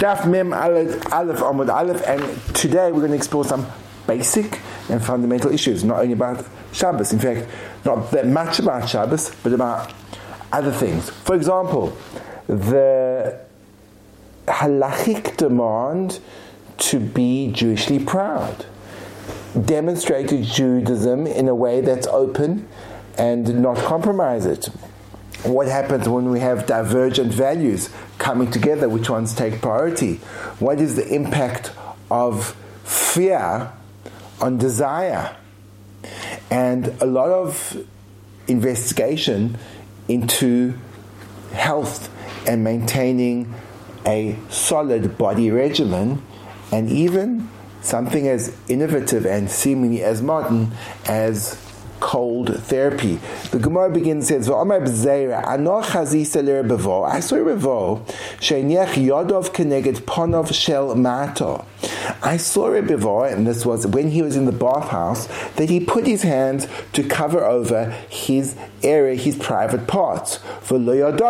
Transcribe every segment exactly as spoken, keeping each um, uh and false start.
Daf Mem Aleph Amud Aleph, and today we're going to explore some basic and fundamental issues, not only about Shabbos, in fact, not that much about Shabbos, but about other things. For example, the halachic demand to be Jewishly proud, demonstrated Judaism in a way that's open and not compromise it. What happens when we have divergent values coming together? Which ones take priority? What is the impact of fear on desire? And a lot of investigation into health and maintaining a solid body regimen, and even something as innovative and seemingly as modern as cold therapy. The Gemara begins and says, I saw Revo, I saw Revo, and this was when he was in the bathhouse, that he put his hands to cover over his area, his private parts. And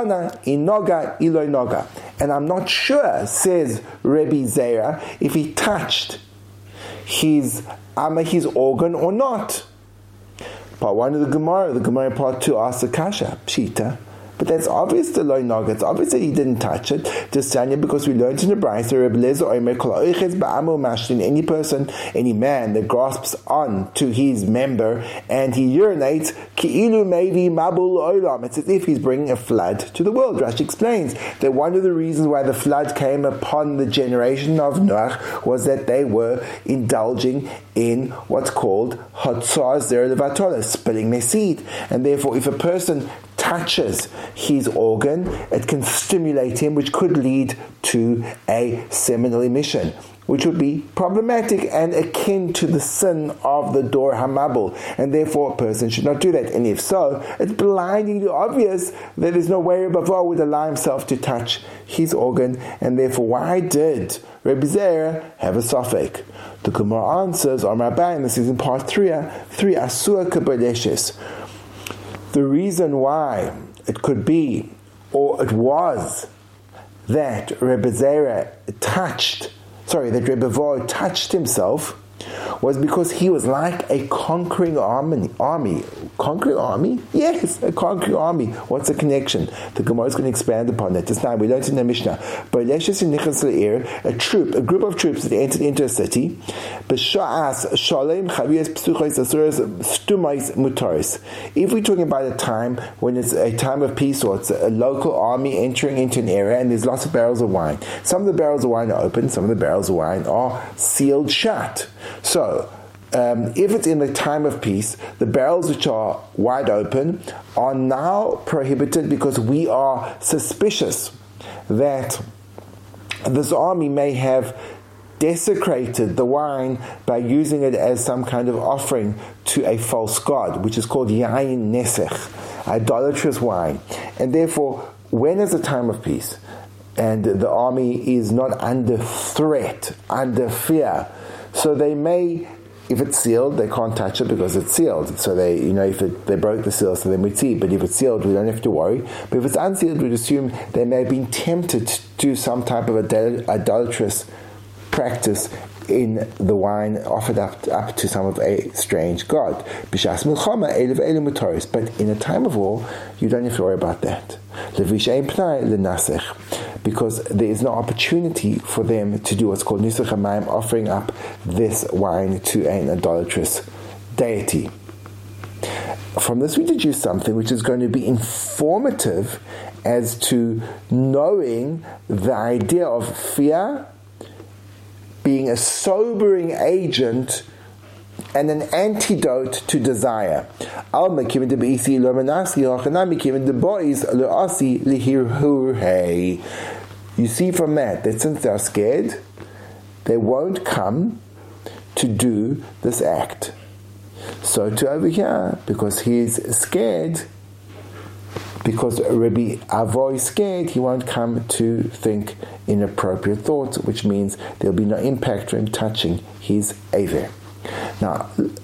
I'm not sure, says Rebbe Zera, if he touched his ama, his organ or not. Part one of the Gemara, the Gemara part two asks the Kasha, Pshita. But that's obvious the loy naga. It's obvious that he didn't touch it. Just Tanya, because we learned in the Brayso, Rebbe Lezer Omer Kol Ha'oichez Ba'amu Mashlin. Any person, any man that grasps on to his member and he urinates, Ki'ilu Mevi Mabul Olam. It's as if he's bringing a flood to the world. Rashi explains that one of the reasons why the flood came upon the generation of Noach was that they were indulging in what's called Hotzar Zer Levatola, spilling their seed. And therefore, if a person touches his organ, it can stimulate him, which could lead to a seminal emission, which would be problematic and akin to the sin of the Dor Hamabul, and therefore a person should not do that. And if so, it's blindingly obvious that there's no way Rebbe Avo would allow himself to touch his organ, and therefore why did Rebbe Zera have a suffix? The Gemara answers, Amar Abai, and this is in part three, three Asua Kabbaleshes. The reason why it could be, or it was, that Rebbe Zera touched, sorry, that Rebbe Avo touched himself, was because he was like a conquering army. Army, conquering army? Yes, a conquering army. What's the connection? The Gemara is going to expand upon that. Just now we learned in the Mishnah. But a troop, a group of troops that entered into a city. If we're talking about a time when it's a time of peace, or it's a local army entering into an area, and there's lots of barrels of wine. Some of the barrels of wine are open. Some of the barrels of wine are sealed shut. So, um, if it's in the time of peace, the barrels which are wide open are now prohibited because we are suspicious that this army may have desecrated the wine by using it as some kind of offering to a false god, which is called Yain Nesech, idolatrous wine. And therefore, when is a time of peace and the army is not under threat, under fear, so they may, if it's sealed, they can't touch it because it's sealed. So they, you know, if it, they broke the seal, so then we'd see. But if it's sealed, we don't have to worry. But if it's unsealed, we'd assume they may have been tempted to do some type of idolatrous practice in the wine offered up, up to some of a strange god. But in a time of war, you don't have to worry about that. Because there is no opportunity for them to do what's called Nisuch HaMayim, offering up this wine to an idolatrous deity. From this we deduce something which is going to be informative as to knowing the idea of fear being a sobering agent and an antidote to desire. You see from that, that since they are scared, they won't come to do this act. So to over here, because he is scared, because Rebbe Avo is scared, he won't come to think inappropriate thoughts, which means there'll be no impact from him touching his Aver. Now,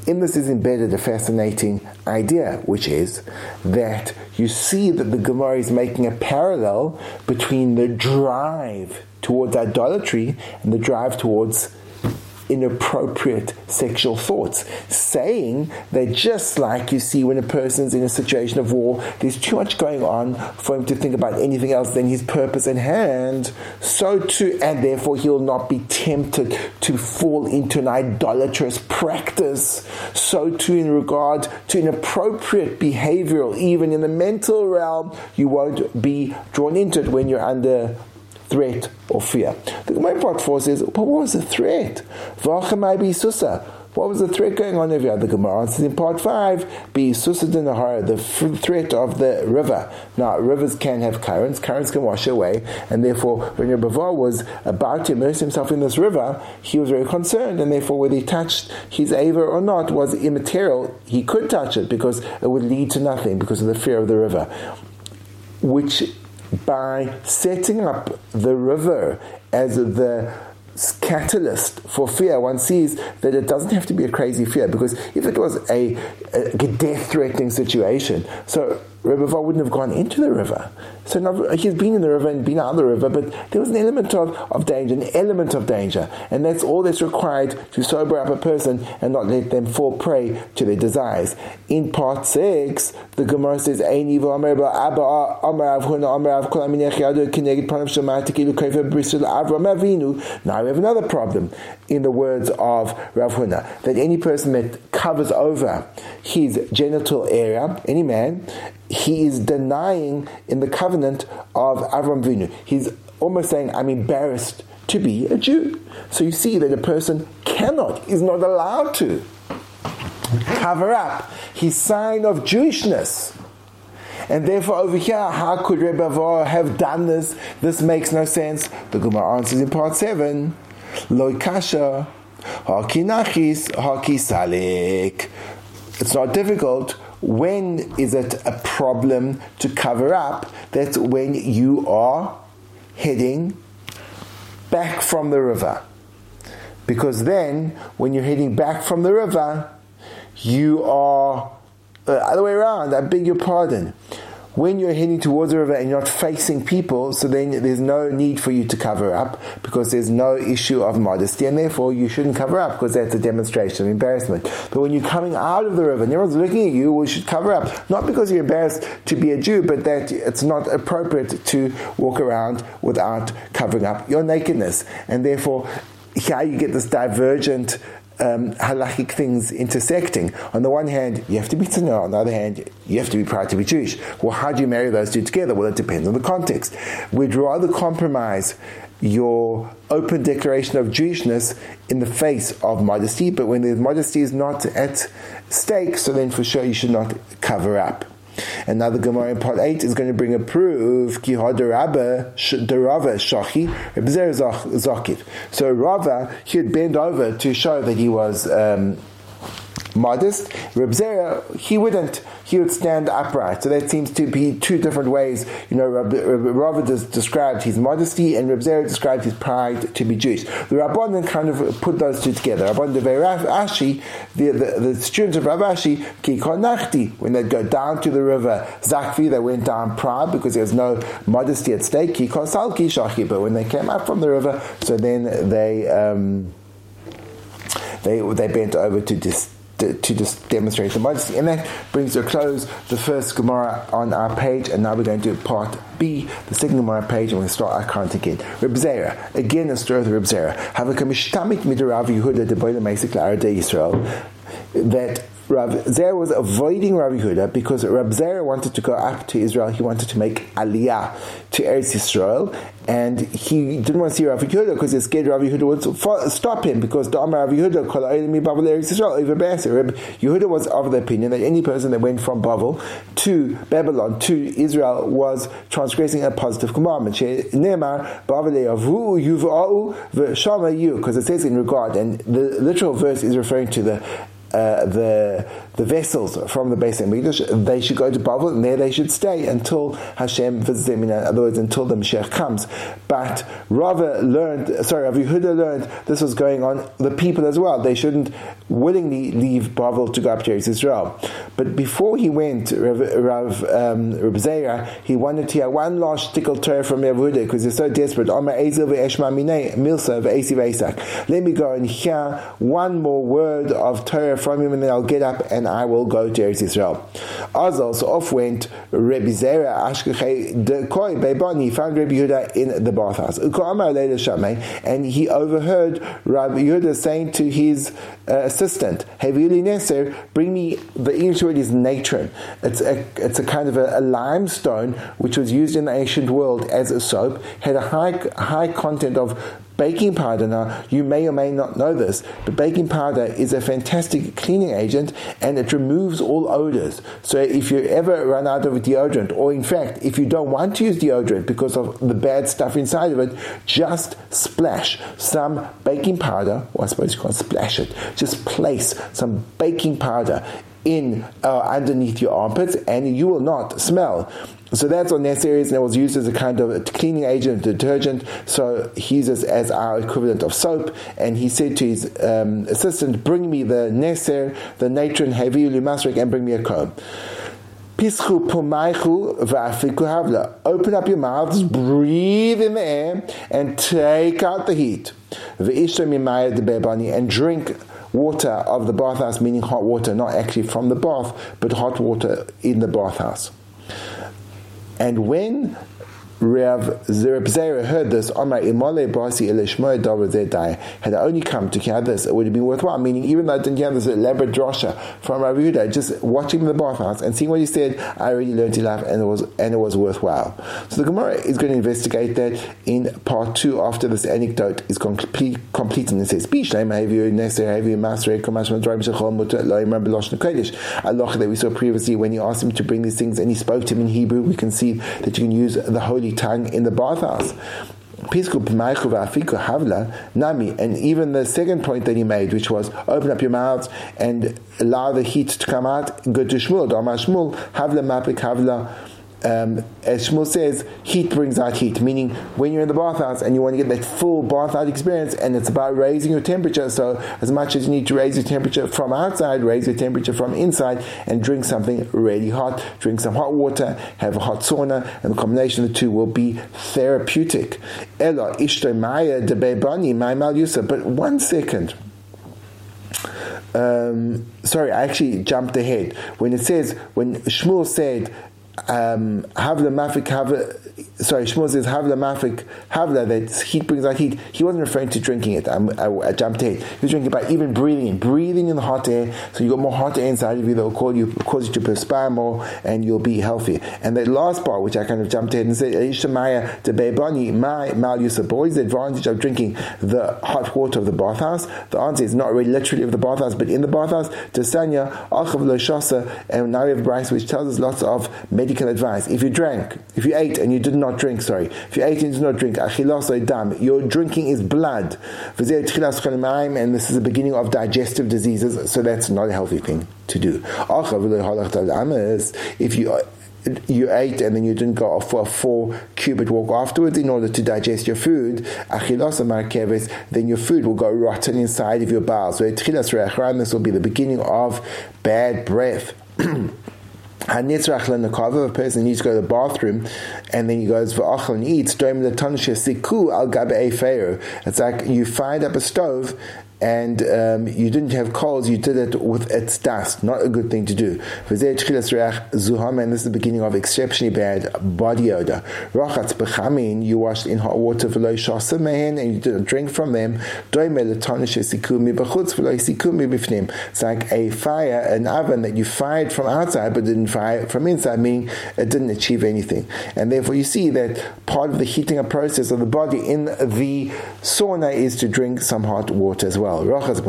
in this is embedded a fascinating idea, which is that you see that the Gemara is making a parallel between the drive towards idolatry and the drive towards inappropriate sexual thoughts, saying that just like you see when a person's in a situation of war, there's too much going on for him to think about anything else than his purpose at hand, so too, and therefore he'll not be tempted to fall into an idolatrous practice, so too in regard to inappropriate behavioral, even in the mental realm, you won't be drawn into it when you're under threat or fear. The Gemara part four says, but what was the threat? What was the threat going on over here? The Gemara answers in part five, the threat of the river. Now, rivers can have currents, currents can wash away, and therefore, when Rebbe Var was about to immerse himself in this river, he was very concerned, and therefore, whether he touched his aver or not was immaterial. He could touch it because it would lead to nothing because of the fear of the river, which by setting up the river as the catalyst for fear, one sees that it doesn't have to be a crazy fear, because if it was a, a death-threatening situation, so Rebbe Var wouldn't have gone into the river. So now, he's been in the river and been out of the river, but there was an element of, of danger, an element of danger, and that's all that's required to sober up a person and not let them fall prey to their desires. In part six, the Gemara says, now we have another problem in the words of Rav Huna, that any person that covers over his genital area, any man, he is denying in the covenant of Avram Avinu. He's almost saying, I'm embarrassed to be a Jew. So you see that a person cannot, is not allowed to cover up his sign of Jewishness. And therefore over here, how could Rebbe Var have done this? This makes no sense. The Gemara answers in part seven, Loi kasha, haki nachis, haki salik. It's not difficult. When is it a problem to cover up? That's when you are heading back from the river. Because then, when you're heading back from the river, you are, uh, other way around, I beg your pardon. When you're heading towards the river and you're not facing people, so then there's no need for you to cover up, because there's no issue of modesty, and therefore you shouldn't cover up, because that's a demonstration of embarrassment. But when you're coming out of the river and everyone's looking at you, well, you should cover up. Not because you're embarrassed to be a Jew, but that it's not appropriate to walk around without covering up your nakedness. And therefore, here you get this divergent Um, halachic things intersecting. On the one hand, you have to be tzanor. On the other hand, you have to be proud to be Jewish. Well, how do you marry those two together? Well, it depends on the context. We'd rather compromise your open declaration of Jewishness in the face of modesty, but when the modesty is not at stake, so then for sure you should not cover up. And now the Gemara in part eight is going to bring a proof. Ki hadarabba darava shachi rebzer zakif. So Rava, he would bend over to show that he was um, modest. Reb Zera, he wouldn't. He would stand upright. So that seems to be two different ways. You know, Rava described his modesty, and Reb Zera described his pride to be Jewish. The Rabbanan kind of put those two together. Rabbanan de Rav Ashi, the, the, the students of Rav Ashi, ki konachti, when they'd go down to the river Zakvi, they went down proud because there was no modesty at stake. Ki konsalki shachi, but when they came up from the river, so then they um, they they bent over to dis. To, to just demonstrate the modesty. And that brings to a close the first Gemara on our page, and now we're going to do part B, the second Gemara page, and we'll start our count again. Reb Zera, again a story of Reb Zera. Havaka mishtamit mit Rav Yehuda de Boile Meisik La'arei Yisrael, that Rav Zera was avoiding Rav Yehuda because Rav Zera wanted to go up to Israel. He wanted to make Aliyah to Eretz Yisrael, and he didn't want to see Rav Yehuda because he was scared Rav Yehuda would stop him, because the Amar Rav Yehuda Kol Ha'olei Bavel Eretz Yisrael over Be'aser. Rav Yehuda was of the opinion that any person that went from Bavel to Babylon to Israel was transgressing a positive commandment. Ne'emar Bavel Yavu Yuva'u V'Shama Yu, because it says in regard, and the literal verse is referring to the Uh, the the vessels from the Beis Hamikdash, they should go to Bavel, and there they should stay until Hashem visits them, in other words, until the Mashiach comes. But Rava learned, sorry, Rav Yehuda learned this was going on the people as well. They shouldn't willingly leave Bavel to go up to Eretz Israel. But before he went, Rav, Rav, um, Rav Zera, he wanted to hear one last tickle Torah from Rav Yehuda, because they're so desperate. Let me go and hear one more word of Torah from him, and then I'll get up and I will go to Eretz Israel. Azal, so off went Rabbi Zera Ashkechei de Koi Beibon. He found Rabbi Yehuda in the bathhouse, and he overheard Rabbi Yehuda saying to his uh, assistant, Havili Neser, bring me, the English word is natron. It's a, it's a kind of a, a limestone which was used in the ancient world as a soap, had a high, high content of baking powder. Now, you may or may not know this, but baking powder is a fantastic cleaning agent, and it removes all odors. So if you ever run out of deodorant, or in fact, if you don't want to use deodorant because of the bad stuff inside of it, just splash some baking powder, or I suppose you can't splash it, just place some baking powder in uh, underneath your armpits, and you will not smell. So that's on their series, and it was used as a kind of a cleaning agent, detergent. So he uses as our equivalent of soap. And he said to his um, assistant, bring me the neser, the natron, haviyu masrik, and bring me a comb. Pischu pumaychu v'afiku havla. Open up your mouths, breathe in the air, and take out the heat. V'ishto mimaya de bebani, and drink water of the bathhouse, meaning hot water, not actually from the bath, but hot water in the bathhouse. And when Rav Zera heard this, had I only come to hear this, it would have been worthwhile. Meaning, even though I didn't hear this elaborate drasha from Rav Yehuda, just watching him in the bathhouse and seeing what he said, I already learned to laugh, and it was and it was worthwhile. So the Gemara is going to investigate that in part two after this anecdote is complete, complete and it says, Allah that we saw previously when he asked him to bring these things and he spoke to him in Hebrew, we can see that you can use the holy tongue in the bathhouse. And even the second point that he made, which was open up your mouths and allow the heat to come out, go to Shmuel, Shmuel, Havla Mapik Havla. Um, as Shmuel says, heat brings out heat, meaning when you're in the bathhouse and you want to get that full bathhouse experience, and it's about raising your temperature, so as much as you need to raise your temperature from outside, raise your temperature from inside, and drink something really hot, drink some hot water, have a hot sauna, and the combination of the two will be therapeutic. Ela ishto maya de bebani my mal yusa. But one second. Um, sorry, I actually jumped ahead. When it says, when Shmuel said, Um, Havla Mafik Havla, sorry, Shmuel says Havla Mafik Havla, that heat brings out heat. He wasn't referring to drinking it. I'm, I, I jumped ahead. He was drinking by even breathing in, breathing in the hot air. So you got more hot air inside of you that will cause you, cause you to perspire more, and you'll be healthier. And that last part, which I kind of jumped ahead and said, Ishamaya de Bebani, my mal yusuf. What is the advantage of drinking the hot water of the bathhouse? The answer is not really literally of the bathhouse, but in the bathhouse. Tesanya Achav Lo Shasa, and now we have Bryce, which tells us lots of medical advice. If you drank, if you ate and you did not drink, sorry, if you ate and you did not drink, dam, your drinking is blood, and this is the beginning of digestive diseases, so that's not a healthy thing to do. If you you ate and then you didn't go off for a four cubit walk afterwards in order to digest your food, then your food will go rotten inside of your bowels. So this will be the beginning of bad breath. A person needs to go to the bathroom and then he goes for achal and eats. It's like you fired up a stove and um, you didn't have coals, you did it with its dust. Not a good thing to do. And this is the beginning of exceptionally bad body odor. You washed in hot water and you didn't drink from them. It's like a fire, an oven that you fired from outside but didn't fire from inside, meaning it didn't achieve anything. And therefore you see that part of the heating up process of the body in the sauna is to drink some hot water as well.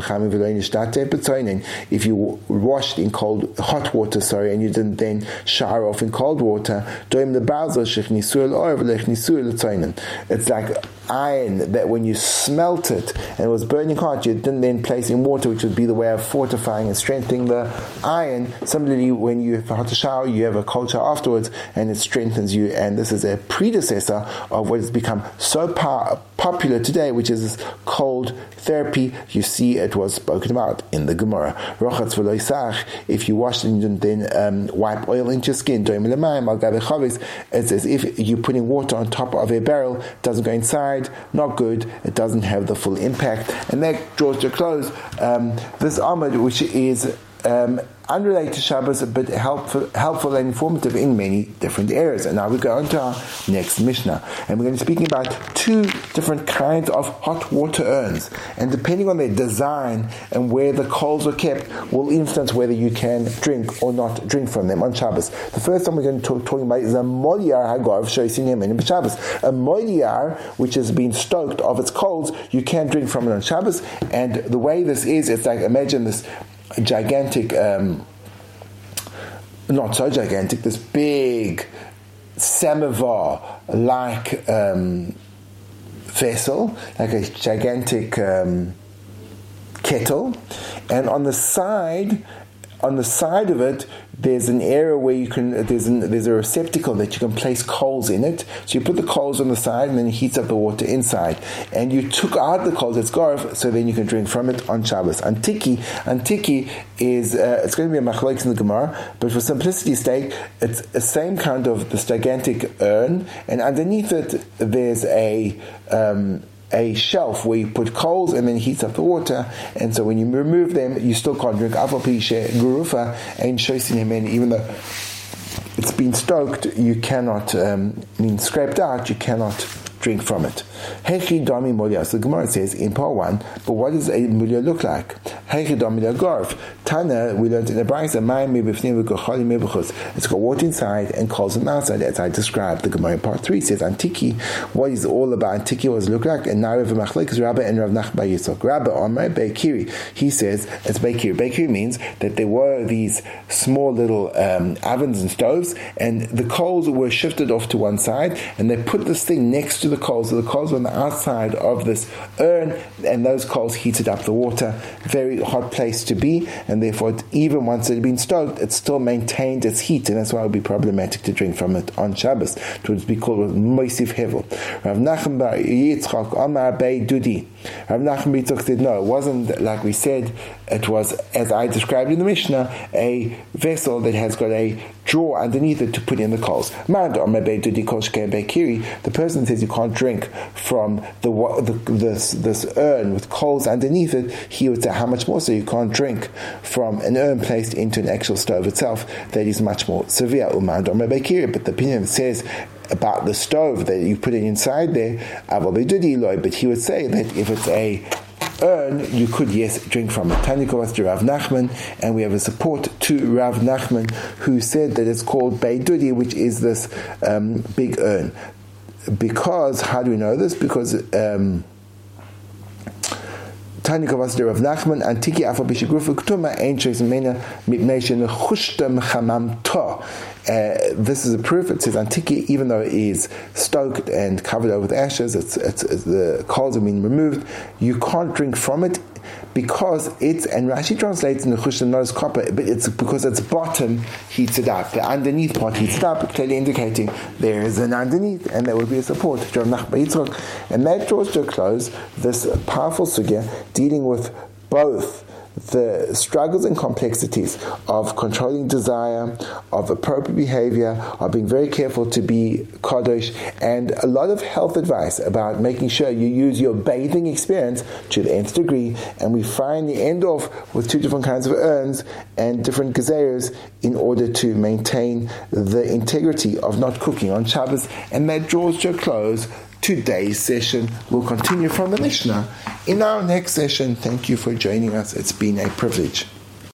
If you washed in cold, hot water, sorry, and you didn't then shower off in cold water, it's like iron that when you smelt it and it was burning hot, you didn't then place in water, which would be the way of fortifying and strengthening the iron. Similarly, when you have a hot shower, you have a cold shower afterwards, and it strengthens you. And this is a predecessor of what has become so po- popular today, which is this cold therapy. You see, it was spoken about in the Gemara. Rochatz v'lo yisach, if you wash and then um, wipe oil into your skin, it's as if you're putting water on top of a barrel. It doesn't go inside, not good. It doesn't have the full impact. And that draws to a close um, this Amud, which is um, unrelated to Shabbos, but helpful, helpful and informative in many different areas. And now we go on to our next Mishnah. And we're going to be speaking about two different kinds of hot water urns. And depending on their design and where the coals are kept, will influence whether you can drink or not drink from them on Shabbos. The first one we're going to talk talking about is a Molyar Hagav Shoisin Yemen Shabbos. A Molyar, which has been stoked of its coals, you can drink from it on Shabbos. And the way this is, it's like, imagine this gigantic, um, not so gigantic, this big samovar-like um, vessel, like a gigantic um, kettle, and on the side, on the side of it, there's an area where you can, there's an, there's a receptacle that you can place coals in it. So you put the coals on the side and then it heats up the water inside. And you took out the coals, it's garf, so then you can drink from it on Shabbos. Antiki, Antiki is, uh, it's going to be a machlokes in the Gemara, but for simplicity's sake, it's the same kind of this gigantic urn, and underneath it there's a, um, a shelf where you put coals and then heats up the water, and so when you remove them, you still can't drink Afal Pishe Gurufa and Shoisin Yemen, even though it's been stoked, you cannot, um, I mean scraped out, you cannot drink from it. Hechi Dami Mulya. So the Gemara says in part one, but what does a Mulya look like? Hechi Dami Garf. Tana, we learned in the Brayso, it's got water inside and coals on the outside, as I described. The Gemara in part three says Antiki. What is all about Antiki? What does it look like? And now we have a machlokes Rabbi and Rav Nachman bar Yitzchak. Rabbi Omar Beikiri. He says it's Beikiri. Beikiri means that there were these small little um, ovens and stoves, and the coals were shifted off to one side, and they put this thing next to the coals. So the coals were on the outside of this urn, and those coals heated up the water. Very hot place to be, and therefore it, even once it had been stoked, it still maintained its heat, and that's why it would be problematic to drink from it on Shabbos. It would be called Moisiv Hevel. Rav Nachman bar Yitzchak Amar Bei Dudi. Rav Nachman bar Yitzchak said no, it wasn't like we said, it was, as I described in the Mishnah, a vessel that has got a drawer underneath it to put in the coals. The person says you can't drink from the, the this this urn with coals underneath it, he would say how much more so you can't drink from an urn placed into an actual stove itself. That is much more severe. But the opinion says about the stove that you put it inside there, but he would say that if it's a urn, you could, yes, drink from it. Tanya Kovas to Rav Nachman, and we have a support to Rav Nachman who said that it's called Beidudi, which is this um, big urn. Because, how do we know this? Because um, Tanya Kovas to Rav Nachman, Antiki Afal Bishigrufa Ktuma, Ein Sheis Mena Mipnation Chushtem Chamam To. Uh, this is a proof. It says Antiki, even though it is stoked and covered over with ashes, it's, it's, it's the coals have been removed, you can't drink from it because it's, and Rashi translates in the Chushtem not as copper, but it's because its bottom heats it up. The underneath part heats it up, clearly indicating there is an underneath, and that would be a support to Rav Nachman bar Yitzchak. And that draws to a close this powerful sugya dealing with both the struggles and complexities of controlling desire, of appropriate behavior, of being very careful to be kadosh, and a lot of health advice about making sure you use your bathing experience to the nth degree. And we finally end off with two different kinds of urns and different gezeros in order to maintain the integrity of not cooking on Shabbos. And that draws to a close today's session. We'll continue from the Mishnah in our next session. Thank you for joining us. It's been a privilege.